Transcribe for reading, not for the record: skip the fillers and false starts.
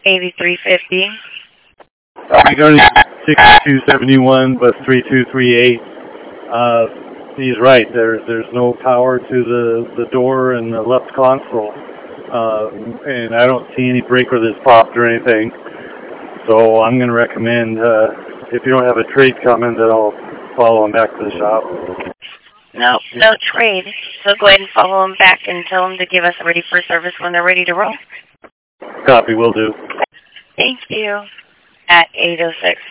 8350. Regarding 6271, but 3238. He's right. There's no power to the door and the left console, and I don't see any breaker that's popped or anything. So I'm going to recommend, if you don't have a trade coming, that I'll follow him back to the shop. No trade. So go ahead and follow them back and tell them to give us ready for service when they're ready to roll. Copy, will do. Thank you. At 806.